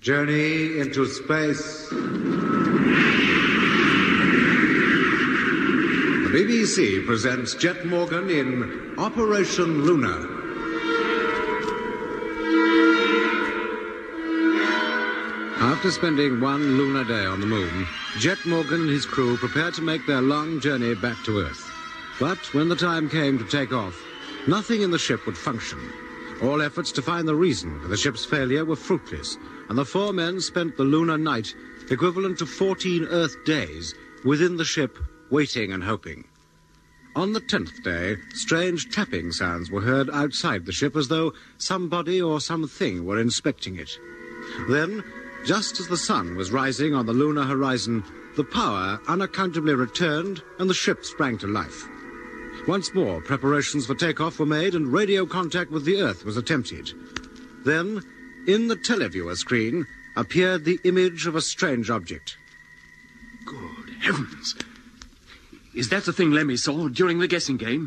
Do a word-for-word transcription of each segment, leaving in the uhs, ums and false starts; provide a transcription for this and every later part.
Journey into space. The B B C presents Jet Morgan in Operation Luna. After spending one lunar day on the moon, Jet Morgan and his crew prepared to make their long journey back to Earth. But when the time came to take off, nothing in the ship would function. All efforts to find the reason for the ship's failure were fruitless, and the four men spent the lunar night, equivalent to fourteen Earth days, within the ship, waiting and hoping. On the tenth day, strange tapping sounds were heard outside the ship as though somebody or something were inspecting it. Then, just as the sun was rising on the lunar horizon, the power unaccountably returned and the ship sprang to life. Once more, preparations for takeoff were made and radio contact with the Earth was attempted. Then, in the televiewer screen, appeared the image of a strange object. Good heavens! Is that the thing Lemmy saw during the guessing game?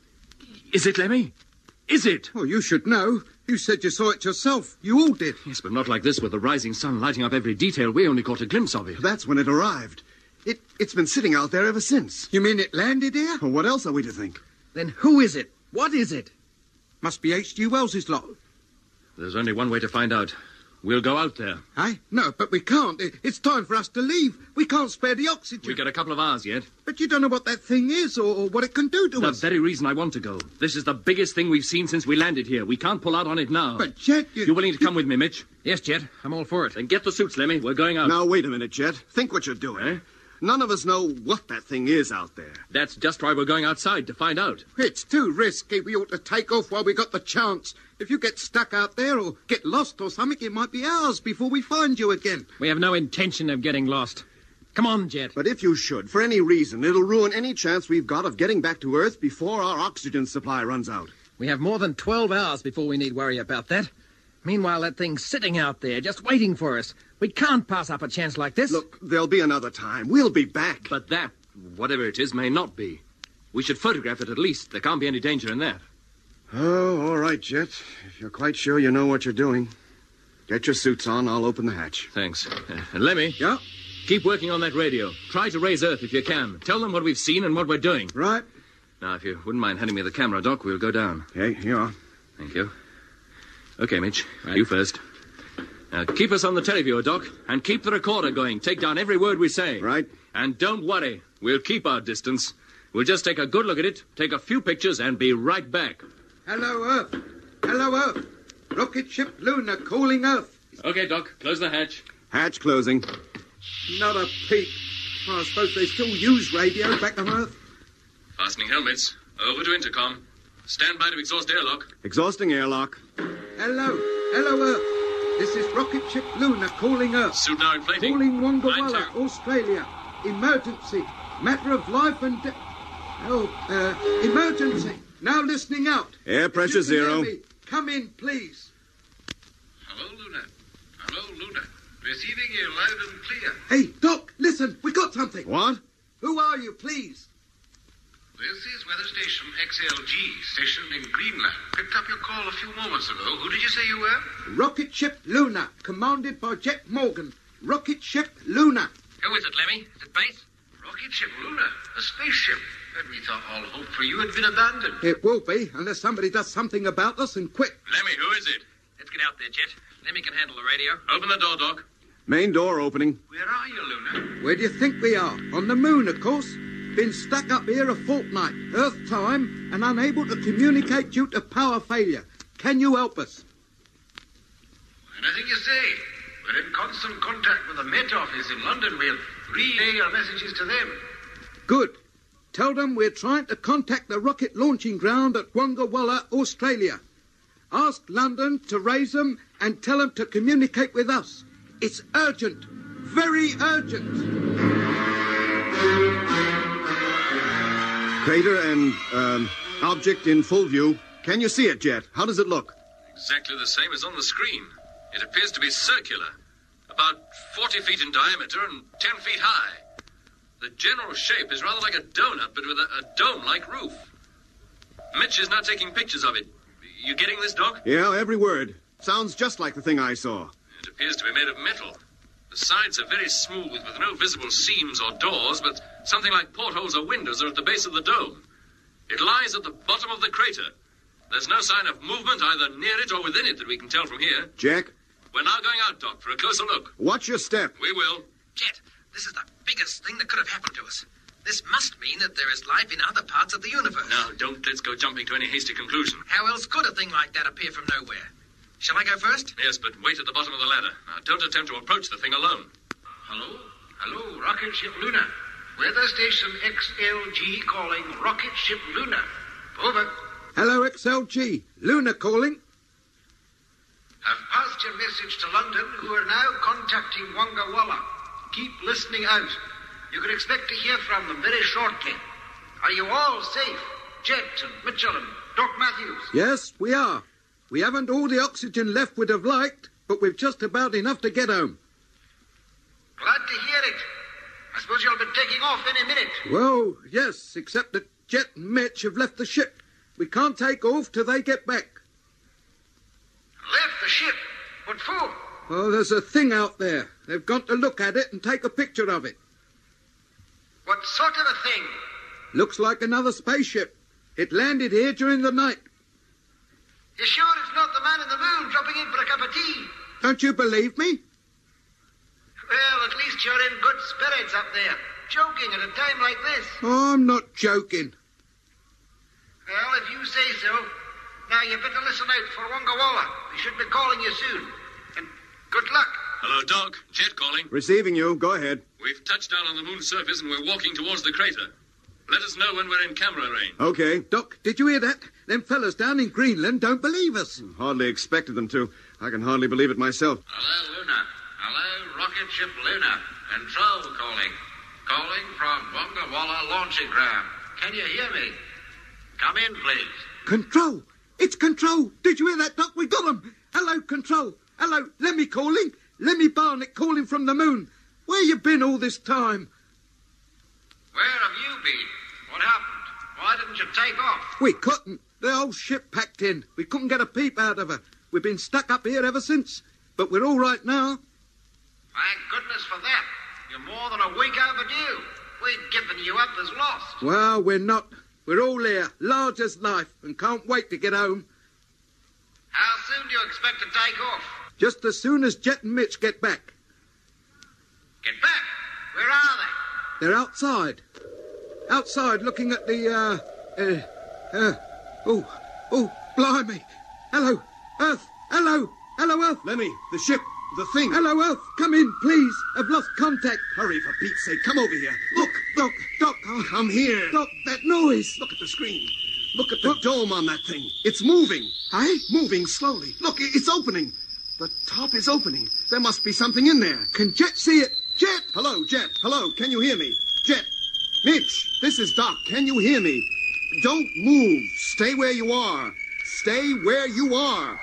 Is it, Lemmy? Is it? Oh, you should know. You said you saw it yourself. You all did. Yes, but not like this with the rising sun lighting up every detail. We only caught a glimpse of it. That's when it arrived. It, it's been sitting out there ever since. You mean it landed here? Well, what else are we to think? Then who is it? What is it? Must be H G Wells's lot. There's only one way to find out. We'll go out there. Eh? No, but we can't. It, it's time for us to leave. We can't spare the oxygen. We've got a couple of hours yet. But you don't know what that thing is or, or what it can do to the us. The very reason I want to go. This is the biggest thing we've seen since we landed here. We can't pull out on it now. But, Jet, you... You willing to come with me, Mitch? Yes, Jet. I'm all for it. Then get the suits, Lemmy. We're going out. Now, wait a minute, Jet. Think what you're doing. Eh? None of us know what that thing is out there. That's just why we're going outside, to find out. It's too risky. We ought to take off while we got the chance. If you get stuck out there or get lost or something, it might be hours before we find you again. We have no intention of getting lost. Come on, Jet. But if you should, for any reason, it'll ruin any chance we've got of getting back to Earth before our oxygen supply runs out. We have more than twelve hours before we need worry about that. Meanwhile, that thing's sitting out there, just waiting for us. We can't pass up a chance like this. Look, there'll be another time. We'll be back. But that, whatever it is, may not be. We should photograph it at least. There can't be any danger in that. Oh, all right, Jet. If you're quite sure you know what you're doing, get your suits on. I'll open the hatch. Thanks. Uh, and Lemmy? Yeah? Keep working on that radio. Try to raise Earth if you can. Tell them what we've seen and what we're doing. Right. Now, if you wouldn't mind handing me the camera, Doc, we'll go down. Okay, here you are. Thank you. Okay, Mitch. Right. You first. Now, keep us on the televiewer, Doc, and keep the recorder going. Take down every word we say. Right. And don't worry. We'll keep our distance. We'll just take a good look at it, take a few pictures, and be right back. Hello, Earth. Hello, Earth. Rocket ship Luna calling Earth. Okay, Doc. Close the hatch. Hatch closing. Not a peep. Oh, I suppose they still use radio back on Earth. Fastening helmets. Over to intercom. Stand by to exhaust airlock. Exhausting airlock. Hello. Hello, Earth. This is Rocket Ship Luna calling Earth. Suit now inflating. Calling Wongawalla, Australia. Emergency. Matter of life and death. Oh, uh, emergency. Now listening out. Air pressure zero. Me, come in, please. Hello, Luna. Hello, Luna. Receiving you loud and clear. Hey, Doc, listen. We got something. What? Who are you, please? This is Weather Station X L G, stationed in Greenland. Picked up your call a few moments ago. Who did you say you were? Rocket Ship Luna, commanded by Jet Morgan. Rocket Ship Luna. Who is it, Lemmy? Is it base? Rocket Ship Luna, a spaceship. And we thought all hope for you had been abandoned. It will be, unless somebody does something about us and quick. Lemmy, who is it? Let's get out there, Jet. Lemmy can handle the radio. Open the door, Doc. Main door opening. Where are you, Luna? Where do you think we are? On the moon, of course. Been stuck up here a fortnight, Earth time, and unable to communicate due to power failure. Can you help us? Anything you say. We're in constant contact with the Met Office in London. We'll relay our messages to them. Good. Tell them we're trying to contact the rocket launching ground at Wongawalla, Australia. Ask London to raise them and tell them to communicate with us. It's urgent. Very urgent. Crater and, um, object in full view. Can you see it, Jet? How does it look? Exactly the same as on the screen. It appears to be circular. About forty feet in diameter and ten feet high. The general shape is rather like a donut, but with a, a dome-like roof. Mitch is now taking pictures of it. You getting this, Doc? Yeah, every word. Sounds just like the thing I saw. It appears to be made of metal. The sides are very smooth, with no visible seams or doors, but something like portholes or windows are at the base of the dome. It lies at the bottom of the crater. There's no sign of movement either near it or within it that we can tell from here. Jack? We're now going out, Doc, for a closer look. Watch your step. We will. Jet, this is the biggest thing that could have happened to us. This must mean that there is life in other parts of the universe. Now, don't let's go jumping to any hasty conclusion. How else could a thing like that appear from nowhere? Shall I go first? Yes, but wait at the bottom of the ladder. Now, don't attempt to approach the thing alone. Hello? Hello, Rocket Ship Luna. Weather Station X L G calling Rocket Ship Luna. Over. Hello, X L G. Luna calling. Have passed your message to London, who are now contacting Wonga Walla. Keep listening out. You can expect to hear from them very shortly. Are you all safe? Jet and Mitchell and Doc Matthews? Yes, we are. We haven't all the oxygen left we'd have liked, but we've just about enough to get home. Glad to hear it. I suppose you'll be taking off any minute. Well, yes, except that Jet and Mitch have left the ship. We can't take off till they get back. Left the ship? What for? Well, there's a thing out there. They've gone to look at it and take a picture of it. What sort of a thing? Looks like another spaceship. It landed here during the night. You sure it's not the man in the moon dropping in for a cup of tea? Don't you believe me? Well, at least you're in good spirits up there. Joking at a time like this. Oh, I'm not joking. Well, if you say so. Now, you better listen out for Wonga Walla. We should be calling you soon. And good luck. Hello, Doc. Jet calling. Receiving you. Go ahead. We've touched down on the moon's surface and we're walking towards the crater. Let us know when we're in camera range. Okay. Doc, did you hear that? Them fellas down in Greenland don't believe us. Hardly expected them to. I can hardly believe it myself. Hello, Luna. Hello, Rocket Ship Luna. Control calling. Calling from Wonga Walla launching ground. Can you hear me? Come in, please. Control. It's Control. Did you hear that, Doc? We got them. Hello, Control. Hello, Lemmy calling. Lemmy Barnett calling from the moon. Where you been all this time? Where have you been? What happened? Why didn't you take off? We couldn't. The whole ship packed in. We couldn't get a peep out of her. We've been stuck up here ever since. But we're all right now. Thank goodness for that. You're more than a week overdue. We'd given you up as lost. Well, we're not. We're all here, large as life, and can't wait to get home. How soon do you expect to take off? Just as soon as Jet and Mitch get back. Get back? Where are they? They're outside. Outside looking at the, uh, uh, uh, oh, oh, blimey. Hello, Earth. Hello. Hello, Earth. Lemmy, the ship, the thing. Hello, Earth. Come in, please. I've lost contact. Hurry, for Pete's sake. Come over here. Look. Doc, Doc. Oh, I'm here. Doc, that noise. Look at the screen. Look at the dome on that thing. It's moving. Hey? Moving slowly. Look, i- it's opening. The top is opening. There must be something in there. Can Jet see it? Jet! Hello, Jet. Hello, can you hear me? Jet. Mitch, this is Doc. Can you hear me? Don't move. Stay where you are. Stay where you are.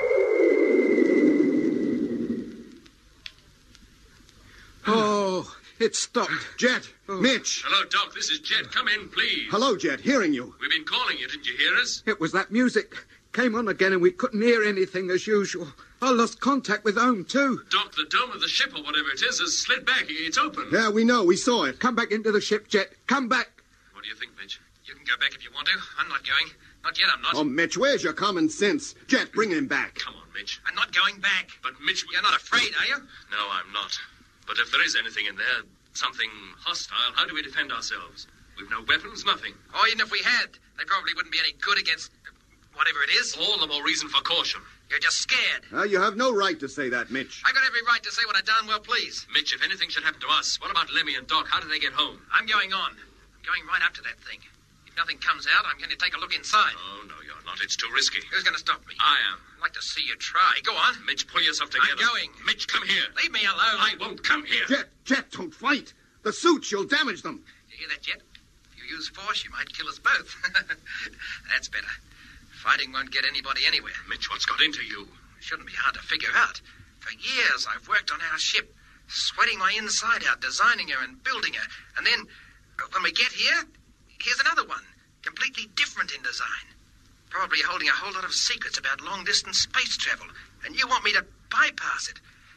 Oh, it stopped. Jet. Oh. Mitch. Hello, Doc. This is Jet. Come in, please. Hello, Jet. Hearing you. We've been calling you. Didn't you hear us? It was that music. Came on again and we couldn't hear anything as usual. I lost contact with home, too. Doc, the dome of the ship, or whatever it is, has slid back. It's open. Yeah, we know. We saw it. Come back into the ship, Jet. Come back. What do you think, Mitch? You can go back if you want to. I'm not going. Not yet, I'm not. Oh, Mitch, where's your common sense? Jet, bring him back. Come on, Mitch. I'm not going back. But, Mitch... You're not afraid, are you? No, I'm not. But if there is anything in there, something hostile, how do we defend ourselves? We've no weapons, nothing. Oh, even if we had, they probably wouldn't be any good against uh, whatever it is. All the more reason for caution. You're just scared. Uh, you have no right to say that, Mitch. I got every right to say what I darn well please. Mitch, if anything should happen to us, what about Lemmy and Doc? How do they get home? I'm going on. I'm going right up to that thing. If nothing comes out, I'm going to take a look inside. Oh, no, you're not. It's too risky. Who's going to stop me? I am. I'd like to see you try. Go on. Mitch, pull yourself together. I'm going. Mitch, come here. Leave me alone. I won't come here. Jet, Jet, don't fight. The suits, you'll damage them. You hear that, Jet? If you use force, you might kill us both. That's better. Fighting won't get anybody anywhere. Mitch, what's got into you? It shouldn't be hard to figure out. For years, I've worked on our ship, sweating my inside out, designing her and building her. And then, when we get here, here's another one, completely different in design. Probably holding a whole lot of secrets about long-distance space travel. And you want me to bypass it.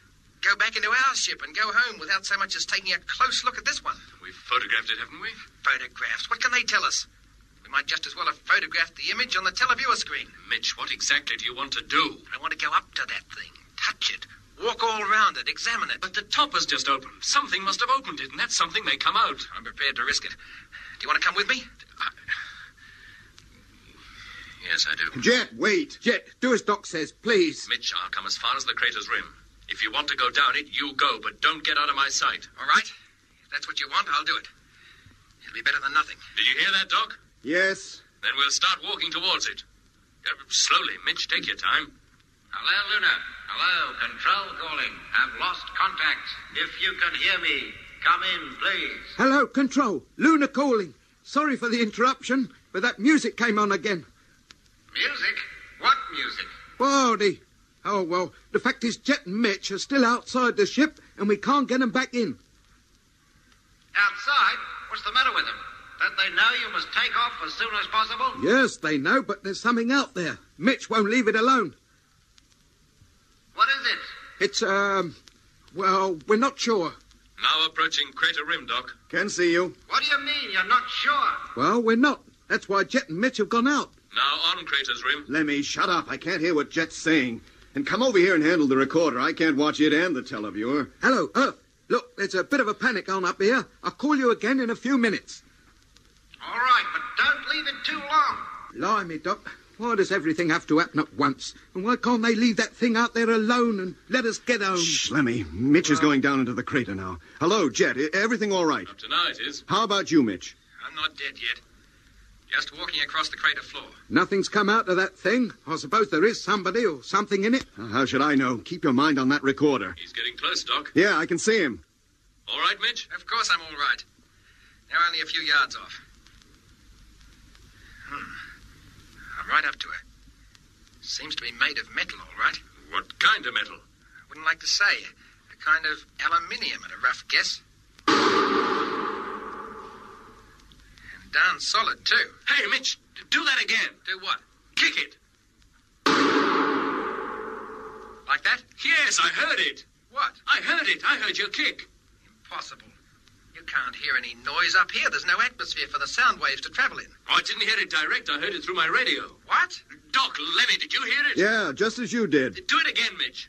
go back into our ship and go home without so much as taking a close look at this one. We've photographed it, haven't we? Photographs? What can they tell us? We might just as well have photographed the image on the televiewer screen. Mitch, what exactly do you want to do? I want to go up to that thing, touch it, walk all round it, examine it. But the top has just opened. Something must have opened it, and that something may come out. I'm prepared to risk it. Do you want to come with me? I... Yes, I do. Jet, wait. Jet, do as Doc says, please. Mitch, I'll come as far as the crater's rim. If you want to go down it, you go, but don't get out of my sight. All right. If that's what you want, I'll do it. It'll be better than nothing. Did you hear that, Doc? Yes. Then we'll start walking towards it. Uh, slowly, Mitch, take your time. Hello, Luna. Hello, control calling. Have lost contact. If you can hear me, come in, please. Hello, Control. Luna calling. Sorry for the interruption, but that music came on again. Music? What music? Well, the... Oh, well, the fact is Jet and Mitch are still outside the ship, and we can't get them back in. Outside? What's the matter with them? Don't they know you must take off as soon as possible? Yes, they know, but there's something out there. Mitch won't leave it alone. What is it? It's, um... Well, we're not sure. Now approaching crater rim, Doc. Can see you. What do you mean you're not sure? Well, we're not. That's why Jet and Mitch have gone out. Now on crater's rim. Lemmy, shut up. I can't hear what Jet's saying. And come over here and handle the recorder. I can't watch it and the televiewer. Hello, Earth. Look, there's a bit of a panic on up here. I'll call you again in a few minutes. All right, but don't leave it too long. Blimey, Doc. Why does everything have to happen at once? And why can't they leave that thing out there alone and let us get home? Shh, Lemmy. Mitch is going down into the crater now. Hello, Jet. I- everything all right? Up to now it is. How about you, Mitch? I'm not dead yet. Just walking across the crater floor. Nothing's come out of that thing. I suppose there is somebody or something in it. Uh, How should I know? Keep your mind on that recorder. He's getting close, Doc. Yeah, I can see him. All right, Mitch? Of course I'm all right. Now only a few yards off. Hmm. I'm right up to her. Seems to be made of metal, all right. What kind of metal? I wouldn't like to say. A kind of aluminium at a rough guess. And darn solid, too. Hey, Mitch, do that again. Do what? Kick it. Like that? Yes, I heard it. What? I heard it. I heard your kick. Impossible. You can't hear any noise up here. There's no atmosphere for the sound waves to travel in. Oh, I didn't hear it direct. I heard it through my radio. What? Doc, Lemmy, did you hear it? Yeah, just as you did. Do it again, Mitch.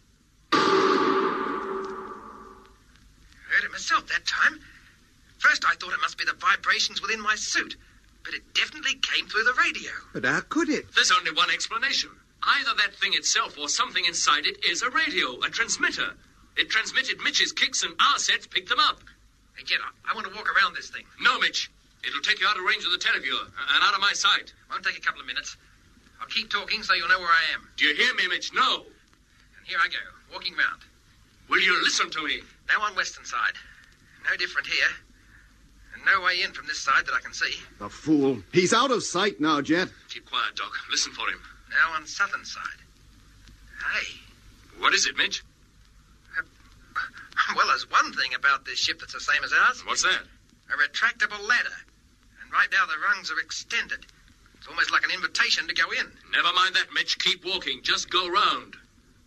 Heard it myself that time. First I thought it must be the vibrations within my suit, but it definitely came through the radio. But how could it? There's only one explanation. Either that thing itself or something inside it is a radio, a transmitter. It transmitted Mitch's kicks and our sets picked them up. Hey, Jet, I, I want to walk around this thing. No, Mitch. It'll take you out of range of the televiewer and out of my sight. Won't take a couple of minutes. I'll keep talking so you'll know where I am. Do you hear me, Mitch? No. And here I go, walking round. Will you listen to me? Now on western side. No different here. And no way in from this side that I can see. The fool. He's out of sight now, Jet. Keep quiet, Doc. Listen for him. Now on southern side. Hey. What is it, Mitch? Well, there's one thing about this ship that's the same as ours. What's that? A retractable ladder. And right now the rungs are extended. It's almost like an invitation to go in. Never mind that, Mitch. Keep walking. Just go round.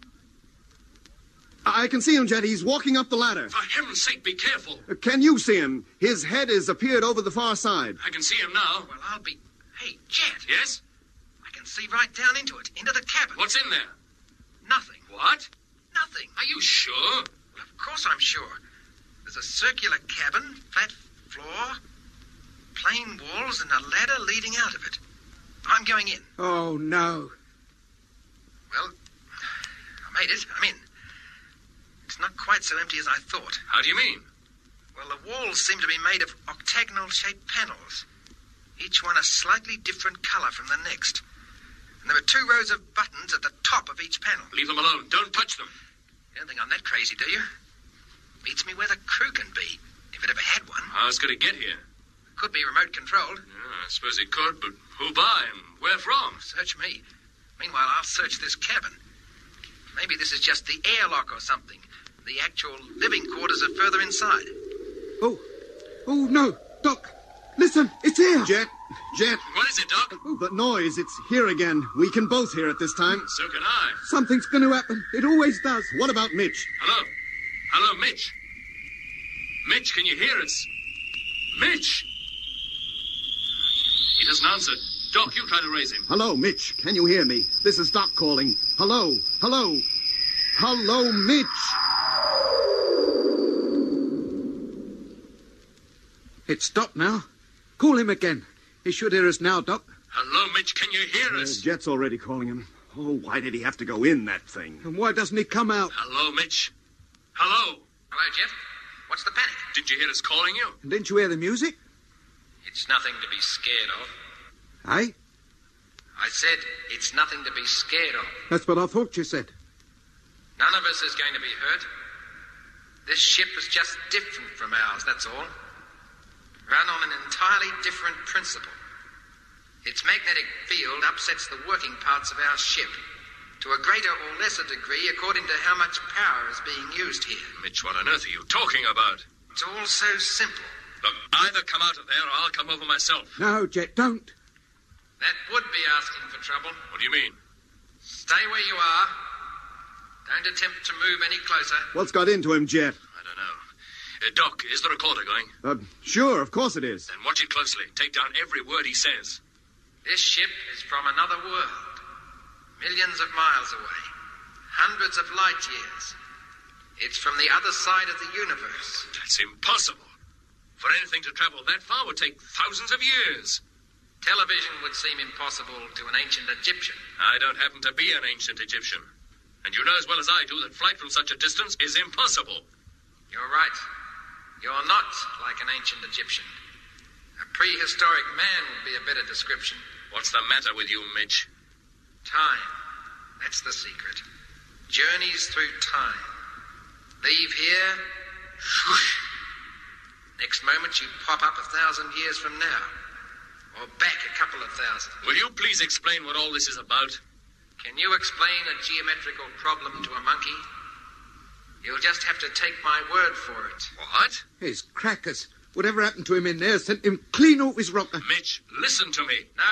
I can see him, Jet. He's walking up the ladder. For heaven's sake, be careful. Uh, Can you see him? His head has appeared over the far side. I can see him now. Well, I'll be... Hey, Jet. Yes? I can see right down into it, into the cabin. What's in there? Nothing. What? Nothing. Are you sure? Well, of course I'm sure. There's a circular cabin, flat floor, plain walls, and a ladder leading out of it. I'm going in. Oh, no. Well, I made it. I'm in. It's not quite so empty as I thought. How do you mean? Well, the walls seem to be made of octagonal-shaped panels, each one a slightly different color from the next. And there are two rows of buttons at the top of each panel. Leave them alone. Don't touch them. You don't think I'm that crazy, do you? Beats me where the crew can be, if it ever had one. How's it going to get here? Could be remote-controlled. Yeah, I suppose it could, but who by and where from? Search me. Meanwhile, I'll search this cabin. Maybe this is just the airlock or something. The actual living quarters are further inside. Oh, oh, no. Doc, listen, it's here. Jet, Jet. What is it, Doc? The noise, it's here again. We can both hear it this time. So can I. Something's going to happen. It always does. What about Mitch? Hello? Hello, Mitch. Mitch, can you hear us? Mitch! He doesn't answer. Doc, you try to raise him. Hello, Mitch. Can you hear me? This is Doc calling. Hello. Hello. Hello, Mitch. It's stopped now. Call him again. He should hear us now, Doc. Hello, Mitch. Can you hear Uh, us? Jet's already calling him. Oh, why did he have to go in that thing? And why doesn't he come out? Hello, Mitch. Hello. Hello, Jet. What's the panic? Did you hear us calling you? And didn't you hear the music? It's nothing to be scared of. Eh? I said it's nothing to be scared of. That's what I thought you said. None of us is going to be hurt. This ship is just different from ours, that's all. Run on an entirely different principle. Its magnetic field upsets the working parts of our ship to a greater or lesser degree according to how much power is being used here. Mitch, what on earth are you talking about? It's all so simple. Look, either come out of there or I'll come over myself. No, Jet, don't. That would be asking for trouble. What do you mean? Stay where you are. Don't attempt to move any closer. What's got into him, Jet? I don't know. Uh, Doc, is the recorder going? Uh, sure, of course it is. Then watch it closely. Take down every word he says. This ship is from another world. Millions of miles away. Hundreds of light years. It's from the other side of the universe. That's impossible. For anything to travel that far would take thousands of years. Television would seem impossible to an ancient Egyptian. I don't happen to be an ancient Egyptian. And you know as well as I do that flight from such a distance is impossible. You're right. You're not like an ancient Egyptian. A prehistoric man would be a better description. What's the matter with you, Mitch? Time. That's the secret. Journeys through time. Leave here. Whoosh. Next moment you pop up a thousand years from now. Or back a couple of thousand. Will you please explain what all this is about? Can you explain a geometrical problem to a monkey? You'll just have to take my word for it. What? His crackers. Whatever happened to him in there sent him clean off his rocker. Mitch, listen to me. No.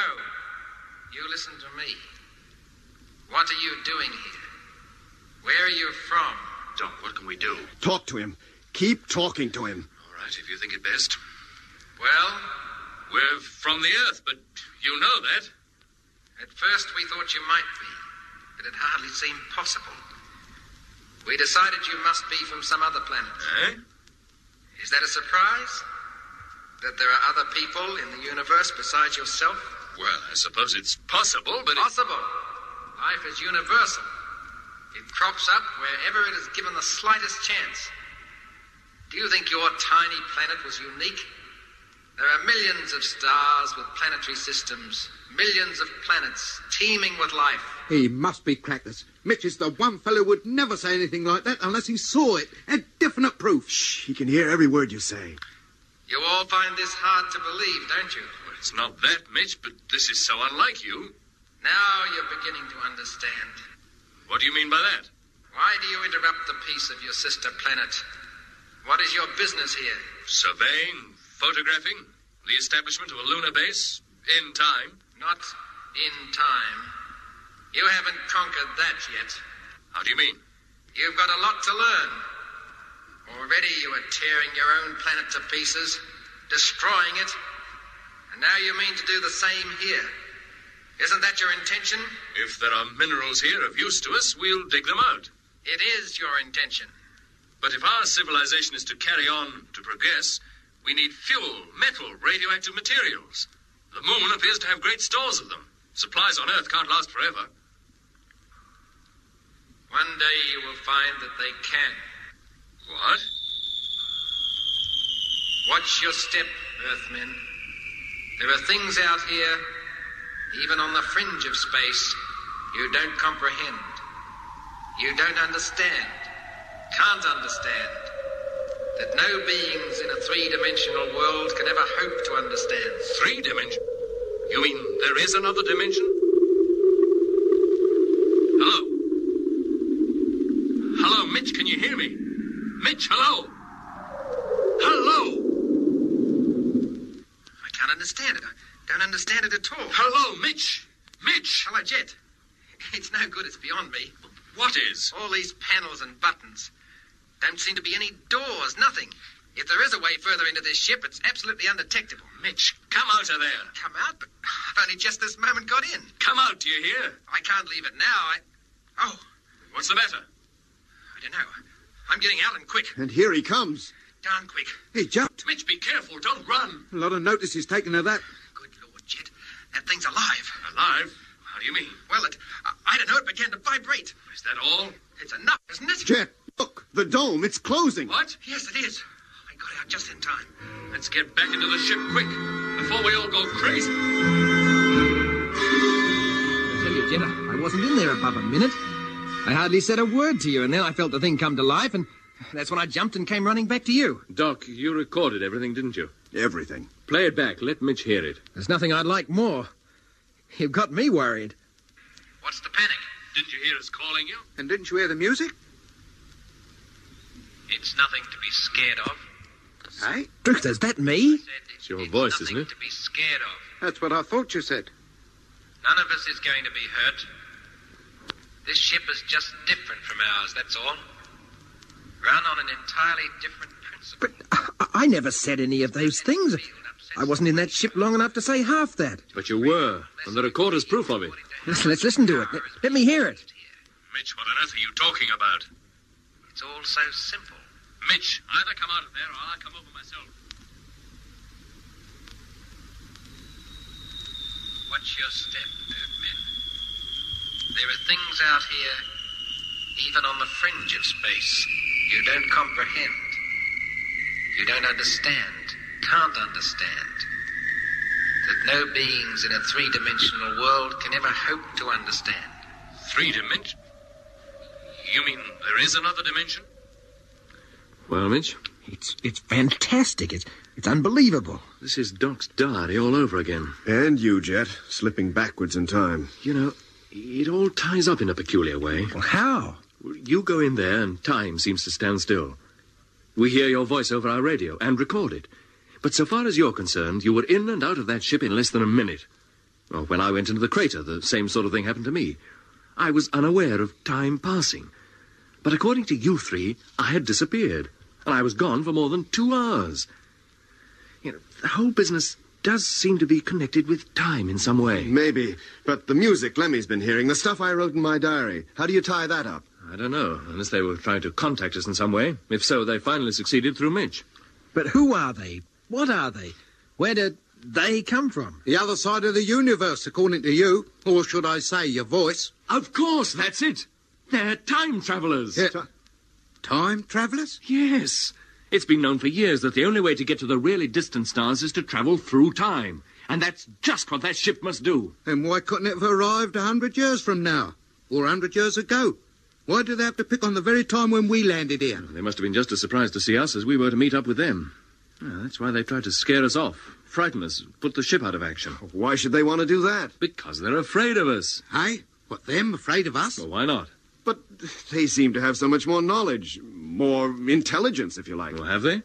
You listen to me. What are you doing here? Where are you from? Doc, what can we do? Talk to him. Keep talking to him. All right, if you think it best. Well, We're from the Earth, but you know that. at first we thought you might be, but it hardly seemed possible. We decided you must be from some other planet. Eh? Is that a surprise? That there are other people in the universe besides yourself? Well, I suppose it's possible, but... It... Possible. Life is universal. It crops up wherever it is given the slightest chance. Do you think your tiny planet was unique? There are millions of stars with planetary systems, millions of planets teeming with life. He must be crackers. Mitch is the one fellow who would never say anything like that unless he saw it. Had definite proof. Shh, he can hear every word you say. You all find this hard to believe, don't you? Well, it's not that, Mitch, but this is so unlike you. Now you're beginning to understand. What do you mean by that? Why do you interrupt the peace of your sister planet? What is your business here? Surveying, photographing, the establishment of a lunar base, in time. Not in time. You haven't conquered that yet. How do you mean? You've got a lot to learn. Already you are tearing your own planet to pieces, destroying it. And now you mean to do the same here. Isn't that your intention? If there are minerals here of use to us, we'll dig them out. It is your intention. But if our civilization is to carry on to progress, we need fuel, metal, radioactive materials. The moon appears to have great stores of them. Supplies on Earth can't last forever. One day you will find that they can. What? Watch your step, Earthmen. There are things out here, even on the fringe of space, you don't comprehend. You don't understand. Can't understand. That no beings in a three-dimensional world can ever hope to understand. Three dimension? You mean there is another dimension? Hello? Hello, Mitch, can you hear me? Mitch, hello? Hello? I can't understand it. I don't understand it at all. Hello, Mitch? Mitch? Hello, Jet. It's no good. It's beyond me. What is? All these panels and buttons. Don't seem to be any doors, nothing. If there is a way further into this ship, it's absolutely undetectable. Mitch, come out of there. Come out? But I've only just this moment got in. Come out, do you hear? I can't leave it now. I... Oh, What's the matter? I don't know. I'm getting out and quick. And here he comes. Darn quick. He jumped. Mitch, be careful. Don't run. A lot of notice is taken of that. Good Lord, Jet. That thing's alive. Alive? How do you mean? Well, it... I, I don't know. It began to vibrate. Is that all? It's enough, isn't it? Jet, look, the dome, it's closing. What? Yes, it is. I got out just in time. Let's get back into the ship quick, before we all go crazy. I tell you, Jet, I wasn't in there above a minute. I hardly said a word to you, and then I felt the thing come to life, and that's when I jumped and came running back to you. Doc, you recorded everything, didn't you? Everything. Play it back. Let Mitch hear it. There's nothing I'd like more. You've got me worried. What's the panic? Didn't you hear us calling you? And didn't you hear the music? It's nothing to be scared of. Eh? Drifter, is that me? It's your voice, isn't it? To be scared of. That's what I thought you said. None of us is going to be hurt. This ship is just different from ours, that's all. Run on an entirely different principle. But I, I never said any of those things. I wasn't in that ship long enough to say half that. But you were, and the recorder's proof of it. Listen, let's listen to it. Let, let me hear it. Mitch, what on earth are you talking about? It's all so simple. Mitch, either come out of there or I'll come over myself. Watch your step, Earthmen. There are things out here, even on the fringe of space, you don't comprehend. You don't understand, can't understand. That no beings in a three-dimensional world can ever hope to understand. Three dimension? You mean there is another dimension? Well, Mitch? It's it's fantastic. It's it's unbelievable. This is Doc's diary all over again. And you, Jet, slipping backwards in time. You know, it all ties up in a peculiar way. Well, how? You go in there and time seems to stand still. We hear your voice over our radio and record it. But so far as you're concerned, you were in and out of that ship in less than a minute. Well, when I went into the crater, the same sort of thing happened to me. I was unaware of time passing. But according to you three, I had disappeared. And I was gone for more than two hours. You know, the whole business does seem to be connected with time in some way. Maybe, but the music Lemmy's been hearing, the stuff I wrote in my diary, how do you tie that up? I don't know, unless they were trying to contact us in some way. If so, they finally succeeded through Mitch. But who are they? What are they? Where did they come from? The other side of the universe, according to you. Or should I say, your voice. Of course, that's it. They're time travelers. Yeah. Time travellers? Yes. It's been known for years that the only way to get to the really distant stars is to travel through time. And that's just what that ship must do. Then why couldn't it have arrived a hundred years from now? Or a hundred years ago? Why do they have to pick on the very time when we landed here? They must have been just as surprised to see us as we were to meet up with them. Well, that's why they tried to scare us off, frighten us, put the ship out of action. Why should they want to do that? Because they're afraid of us. Hey? What, them afraid of us? Well, why not? But they seem to have so much more knowledge, more intelligence, if you like. Well, have they?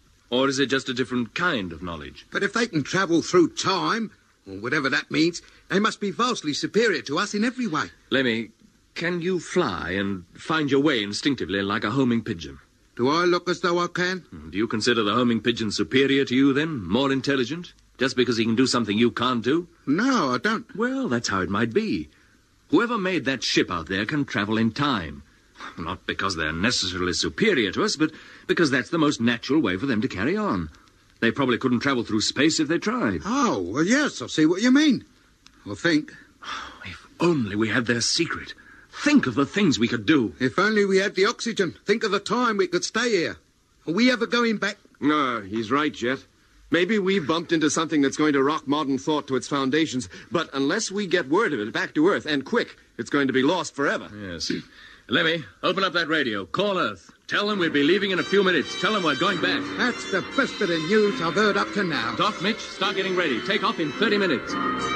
Or is it just a different kind of knowledge? But if they can travel through time, or whatever that means, they must be vastly superior to us in every way. Lemmy, can you fly and find your way instinctively like a homing pigeon? Do I look as though I can? Do you consider the homing pigeon superior to you, then? More intelligent? Just because he can do something you can't do? No, I don't. Well, that's how it might be. Whoever made that ship out there can travel in time. Not because they're necessarily superior to us, but because that's the most natural way for them to carry on. They probably couldn't travel through space if they tried. Oh, well, yes, I see what you mean. I think. If only we had their secret. Think of the things we could do. If only we had the oxygen. Think of the time we could stay here. Are we ever going back? No, he's right, Jet. Maybe we've bumped into something that's going to rock modern thought to its foundations, but unless we get word of it back to Earth, and quick, it's going to be lost forever. Yes. Lemmy, open up that radio. Call Earth. Tell them we'll be leaving in a few minutes. Tell them we're going back. That's the best bit of news I've heard up to now. Doc, Mitch, start getting ready. Take off in thirty minutes.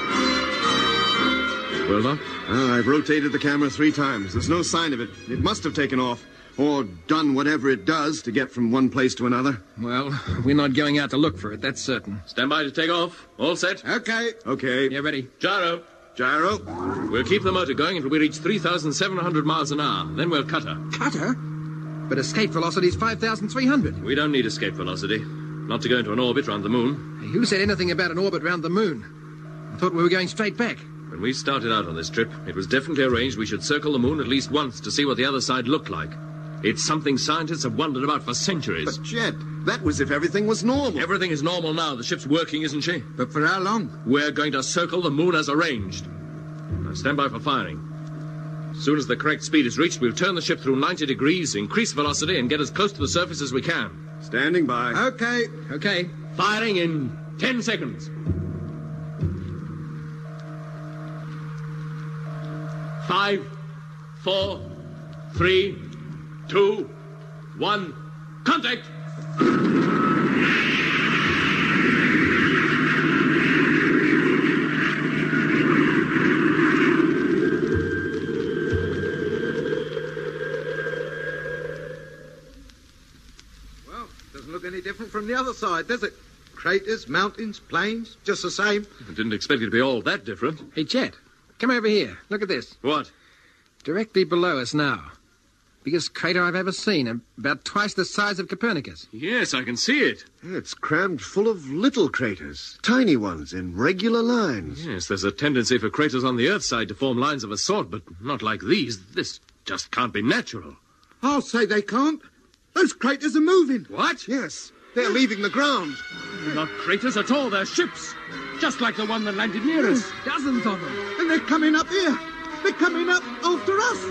Well, Doc? Uh, I've rotated the camera three times. There's no sign of it. It must have taken off. Or done whatever it does to get from one place to another. Well, we're not going out to look for it, that's certain. Stand by to take off. All set? Okay. Okay. Yeah, ready. Gyro. Gyro. We'll keep the motor going until we reach three thousand seven hundred miles an hour. Then we'll cut her. Cut her? But escape velocity is five thousand three hundred. We don't need escape velocity. Not to go into an orbit round the moon. Hey, who said anything about an orbit round the moon? I thought we were going straight back. When we started out on this trip, it was definitely arranged we should circle the moon at least once to see what the other side looked like. It's something scientists have wondered about for centuries. But, Jet, that was if everything was normal. Everything is normal now. The ship's working, isn't she? But for how long? We're going to circle the moon as arranged. Now stand by for firing. As soon as the correct speed is reached, we'll turn the ship through ninety degrees, increase velocity, and get as close to the surface as we can. Standing by. Okay. Okay. Firing in ten seconds. Five, four, three, two, one, contact! Well, doesn't look any different from the other side, does it? Craters, mountains, plains, just the same. I didn't expect it to be all that different. Hey, Chet, come over here. Look at this. What? Directly below us now. Biggest crater I've ever seen, and about twice the size of Copernicus. Yes, I can see it. It's crammed full of little craters. Tiny ones in regular lines. Yes, there's a tendency for craters on the Earth's side to form lines of a sort, but not like these. This just can't be natural. I'll say they can't. Those craters are moving. What? Yes, they're leaving the ground. Not craters at all, they're ships. Just like the one that landed near us. Dozens of them. And they're coming up here. They're coming up after us.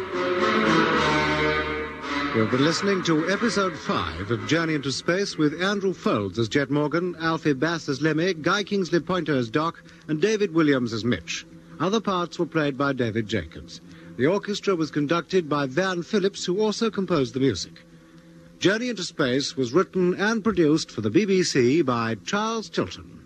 You've been listening to episode five of Journey into Space with Andrew Folds as Jet Morgan, Alfie Bass as Lemmy, Guy Kingsley Pointer as Doc, and David Williams as Mitch. Other parts were played by David Jenkins. The orchestra was conducted by Van Phillips, who also composed the music. Journey into Space was written and produced for the B B C by Charles Tilton.